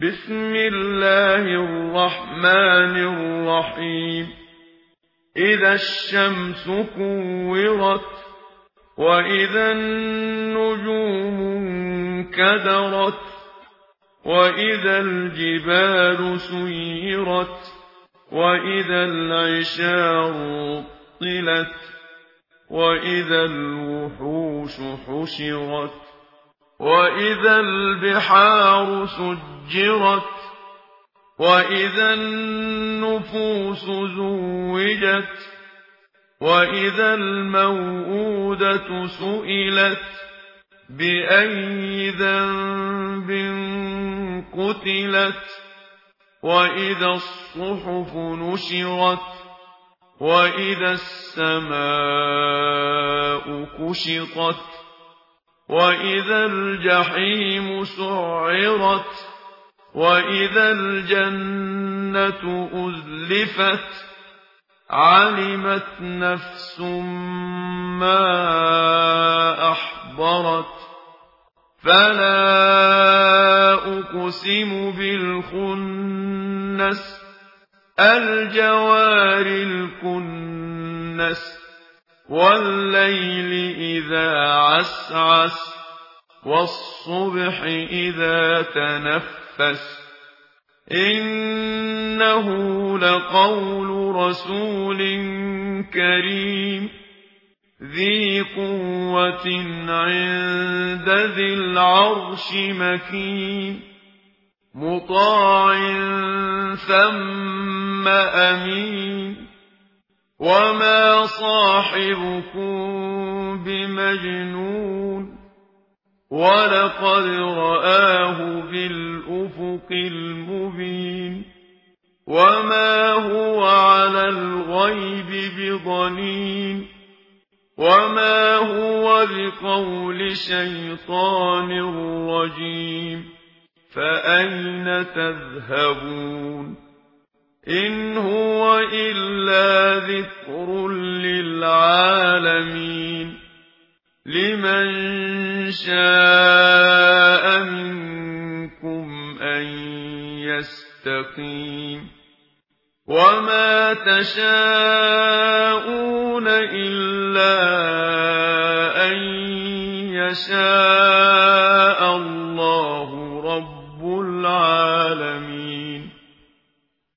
بسم الله الرحمن الرحيم إذا الشمس كورت وإذا النجوم انكدرت وإذا الجبال سيرت وإذا العشار عطلت وإذا الوحوش حشرت وإذا البحار سجرت وإذا النفوس زوجت وإذا الموءودة سئلت بأي ذنب قتلت وإذا الصحف نشرت وإذا السماء كشطت وإذا الجحيم سعرت وإذا الجنة أزلفت علمت نفس ما أحضرت فلا أقسم بالخنس الجوار الكنس والليل إذا عسعس والصبح إذا تنفس إنه لقول رسول كريم ذي قوة عند ذي العرش مكين مطاع ثم أمين وما صاحبكم بمجنون ولقد رآه بالأفق المبين وما هو على الغيب بضنين وما هو بقول شيطان رجيم فأين تذهبون إن هو إلا ذكر للعالمين لمن شاء منكم أن يستقيم وما تشاءون إلا أن يشاء